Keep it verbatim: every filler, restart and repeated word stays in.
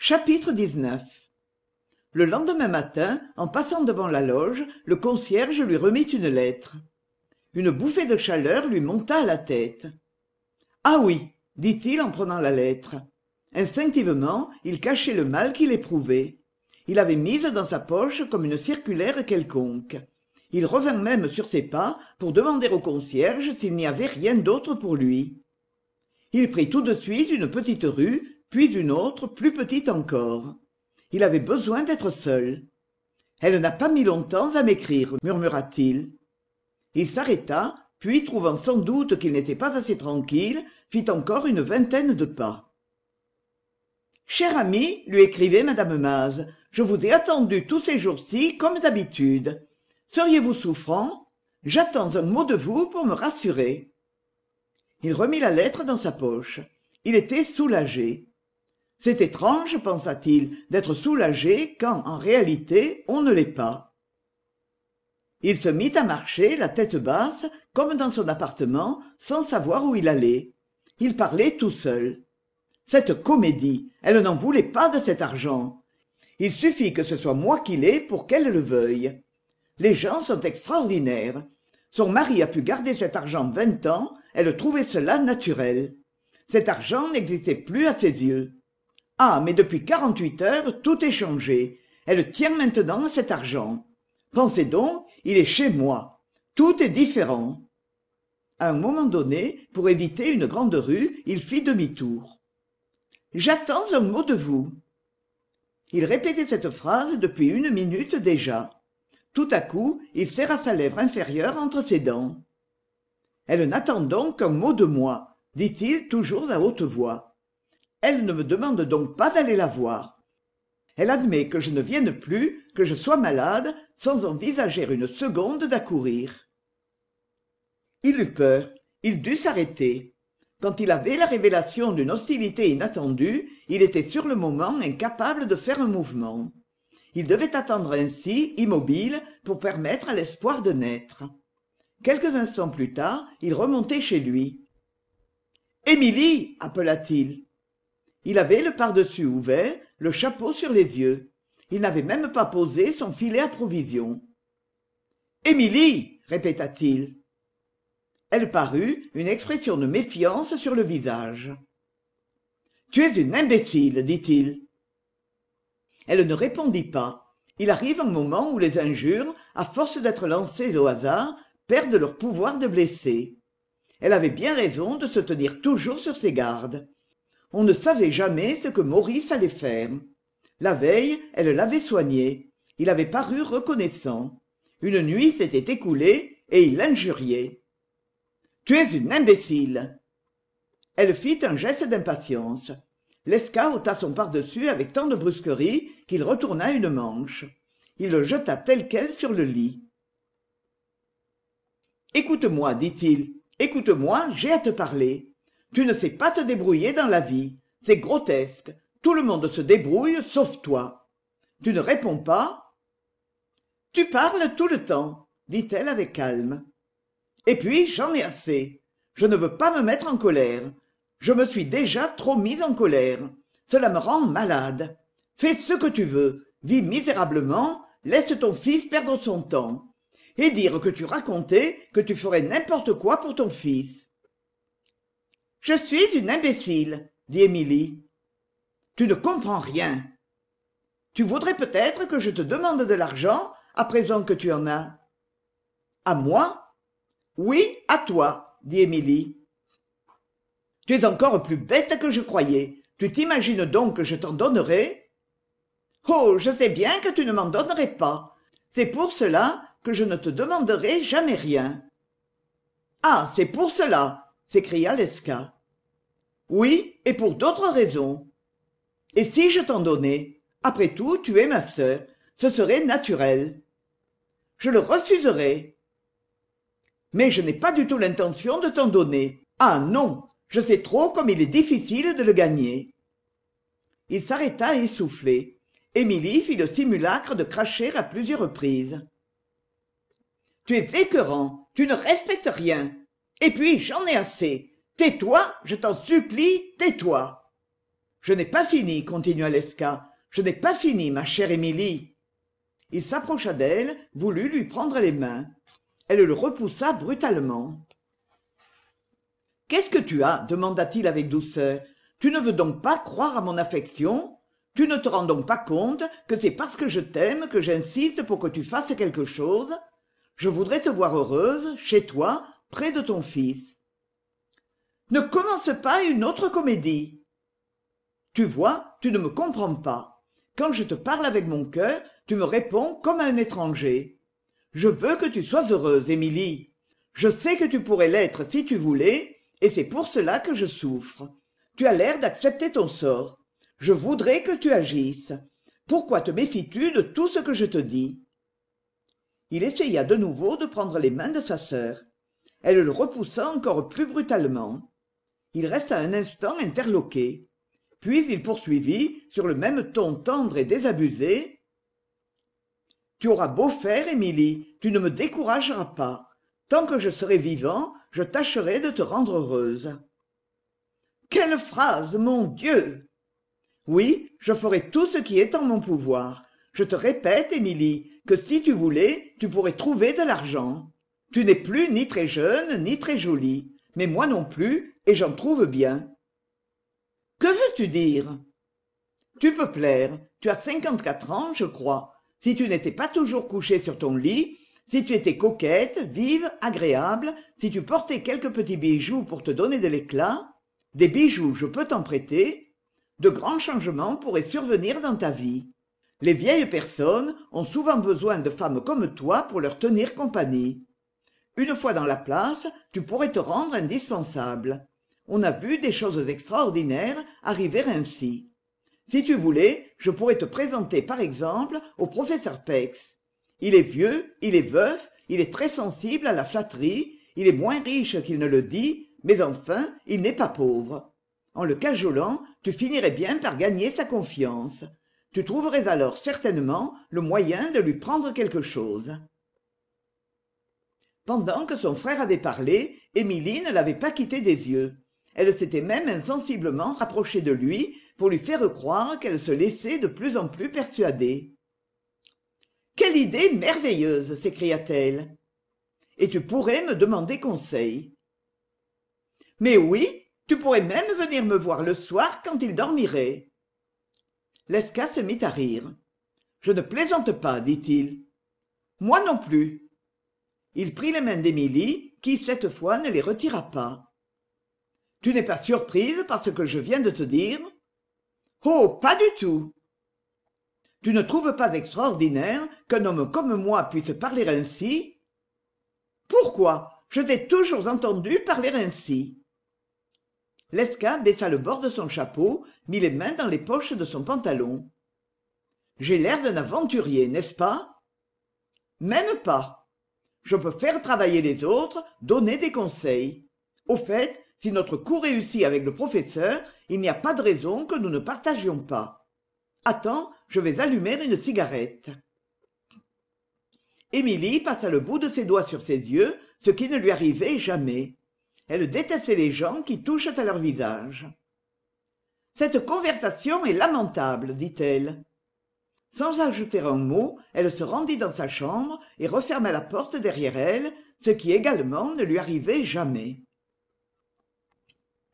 Chapitre dix-neuf. Le lendemain matin, en passant devant la loge, le concierge lui remit une lettre. Une bouffée de chaleur lui monta à la tête. « Ah oui !» dit-il en prenant la lettre. Instinctivement, il cachait le mal qu'il éprouvait. Il avait mise dans sa poche comme une circulaire quelconque. Il revint même sur ses pas pour demander au concierge s'il n'y avait rien d'autre pour lui. Il prit tout de suite une petite rue, puis une autre, plus petite encore. Il avait besoin d'être seul. « Elle n'a pas mis longtemps à m'écrire, » murmura-t-il. Il s'arrêta, puis, trouvant sans doute qu'il n'était pas assez tranquille, fit encore une vingtaine de pas. « Cher ami, lui écrivait madame Maz, je vous ai attendu tous ces jours-ci comme d'habitude. Seriez-vous souffrant? J'attends un mot de vous pour me rassurer. » Il remit la lettre dans sa poche. Il était soulagé. C'est étrange, pensa-t-il, d'être soulagé quand, en réalité, on ne l'est pas. Il se mit à marcher, la tête basse, comme dans son appartement, sans savoir où il allait. Il parlait tout seul. Cette comédie, elle n'en voulait pas de cet argent. Il suffit que ce soit moi qui l'ai pour qu'elle le veuille. Les gens sont extraordinaires. Son mari a pu garder cet argent vingt ans, elle trouvait cela naturel. Cet argent n'existait plus à ses yeux. Ah, mais depuis quarante-huit heures, tout est changé. Elle tient maintenant à cet argent. Pensez donc, il est chez moi. Tout est différent. À un moment donné, pour éviter une grande rue, il fit demi-tour. « J'attends un mot de vous. » Il répétait cette phrase depuis une minute déjà. Tout à coup, il serra sa lèvre inférieure entre ses dents. « Elle n'attend donc qu'un mot de moi, » dit-il toujours à haute voix. « Elle ne me demande donc pas d'aller la voir. Elle admet que je ne vienne plus, que je sois malade, sans envisager une seconde d'accourir. » Il eut peur, il dut s'arrêter. Quand il avait la révélation d'une hostilité inattendue, il était sur le moment incapable de faire un mouvement. Il devait attendre ainsi, immobile, pour permettre à l'espoir de naître. Quelques instants plus tard, il remontait chez lui. « Émilie !» appela-t-il. Il avait le pardessus ouvert, le chapeau sur les yeux. Il n'avait même pas posé son filet à provisions. « Émilie !» répéta-t-il. Elle parut, une expression de méfiance sur le visage. « Tu es une imbécile, dit-il. » Elle ne répondit pas. Il arrive un moment où les injures, à force d'être lancées au hasard, perdent leur pouvoir de blesser. Elle avait bien raison de se tenir toujours sur ses gardes. On ne savait jamais ce que Maurice allait faire. La veille, elle l'avait soigné. Il avait paru reconnaissant. Une nuit s'était écoulée et il l'injuriait. « Tu es une imbécile !» Elle fit un geste d'impatience. Lesca ôta son pardessus avec tant de brusquerie qu'il retourna une manche. Il le jeta tel quel sur le lit. « Écoute-moi, dit-il. Écoute-moi, j'ai à te parler. Tu ne sais pas te débrouiller dans la vie. C'est grotesque. Tout le monde se débrouille, sauf toi. Tu ne réponds pas. Tu parles tout le temps, dit-elle avec calme. Et puis, j'en ai assez. Je ne veux pas me mettre en colère. Je me suis déjà trop mise en colère. Cela me rend malade. Fais ce que tu veux. Vis misérablement. Laisse ton fils perdre son temps. Et dire que tu racontais que tu ferais n'importe quoi pour ton fils. Je suis une imbécile, dit Émilie. Tu ne comprends rien. Tu voudrais peut-être que je te demande de l'argent à présent que tu en as. À moi? Oui, à toi, dit Émilie. Tu es encore plus bête que je croyais. Tu t'imagines donc que je t'en donnerai? Oh, je sais bien que tu ne m'en donnerais pas. C'est pour cela que je ne te demanderai jamais rien. Ah, c'est pour cela, s'écria Lesca. Oui, et pour d'autres raisons. Et si je t'en donnais? Après tout, tu es ma sœur. Ce serait naturel. Je le refuserais. Mais je n'ai pas du tout l'intention de t'en donner. Ah non, je sais trop comme il est difficile de le gagner. Il s'arrêta essoufflé. Émilie fit le simulacre de cracher à plusieurs reprises. Tu es écœurant, tu ne respectes rien. Et puis, j'en ai assez. Tais-toi, je t'en supplie, tais-toi. Je n'ai pas fini, continua Lesca. Je n'ai pas fini, ma chère Émilie. Il s'approcha d'elle, voulut lui prendre les mains. Elle le repoussa brutalement. « Qu'est-ce que tu as » demanda-t-il avec douceur. « Tu ne veux donc pas croire à mon affection ? Tu ne te rends donc pas compte que c'est parce que je t'aime que j'insiste pour que tu fasses quelque chose ? Je voudrais te voir heureuse, chez toi, près de ton fils. » Ne commence pas une autre comédie. Tu vois, tu ne me comprends pas. Quand je te parle avec mon cœur, tu me réponds comme à un étranger. Je veux que tu sois heureuse, Émilie. Je sais que tu pourrais l'être si tu voulais, et c'est pour cela que je souffre. Tu as l'air d'accepter ton sort. Je voudrais que tu agisses. Pourquoi te méfies-tu de tout ce que je te dis ? Il essaya de nouveau de prendre les mains de sa sœur. Elle le repoussa encore plus brutalement. Il resta un instant interloqué. Puis il poursuivit, sur le même ton tendre et désabusé. « Tu auras beau faire, Émilie, tu ne me décourageras pas. Tant que je serai vivant, je tâcherai de te rendre heureuse. » Quelle phrase, mon Dieu ! Oui, je ferai tout ce qui est en mon pouvoir. Je te répète, Émilie, que si tu voulais, tu pourrais trouver de l'argent. Tu n'es plus ni très jeune, ni très jolie, mais moi non plus, et j'en trouve bien. Que veux-tu dire ? Tu peux plaire, tu as cinquante-quatre ans, je crois. Si tu n'étais pas toujours couchée sur ton lit, si tu étais coquette, vive, agréable, si tu portais quelques petits bijoux pour te donner de l'éclat, des bijoux je peux t'en prêter, de grands changements pourraient survenir dans ta vie. Les vieilles personnes ont souvent besoin de femmes comme toi pour leur tenir compagnie. Une fois dans la place, tu pourrais te rendre indispensable. On a vu des choses extraordinaires arriver ainsi. Si tu voulais, je pourrais te présenter par exemple au professeur Pex. Il est vieux, il est veuf, il est très sensible à la flatterie, il est moins riche qu'il ne le dit, mais enfin, il n'est pas pauvre. En le cajolant, tu finirais bien par gagner sa confiance. Tu trouverais alors certainement le moyen de lui prendre quelque chose. Pendant que son frère avait parlé, Émilie ne l'avait pas quitté des yeux. Elle s'était même insensiblement rapprochée de lui pour lui faire croire qu'elle se laissait de plus en plus persuader. « Quelle idée merveilleuse !» s'écria-t-elle. « Et tu pourrais me demander conseil. »« Mais oui, tu pourrais même venir me voir le soir quand il dormirait. » Lesca se mit à rire. « Je ne plaisante pas, dit-il. »« Moi non plus. » Il prit les mains d'Émilie, qui, cette fois, ne les retira pas. « Tu n'es pas surprise par ce que je viens de te dire ? » ?»« Oh, pas du tout. » »« Tu ne trouves pas extraordinaire qu'un homme comme moi puisse parler ainsi ? » ?»« Pourquoi ? Je t'ai toujours entendu parler ainsi. » Lesca baissa le bord de son chapeau, mit les mains dans les poches de son pantalon. « J'ai l'air d'un aventurier, n'est-ce pas ? » ?»« Même pas. Je peux faire travailler les autres, donner des conseils. Au fait, si notre coup réussit avec le professeur, il n'y a pas de raison que nous ne partagions pas. Attends, je vais allumer une cigarette. » Émilie passa le bout de ses doigts sur ses yeux, ce qui ne lui arrivait jamais. Elle détestait les gens qui touchent à leur visage. « Cette conversation est lamentable, dit-elle. » Sans ajouter un mot, elle se rendit dans sa chambre et referma la porte derrière elle, ce qui également ne lui arrivait jamais.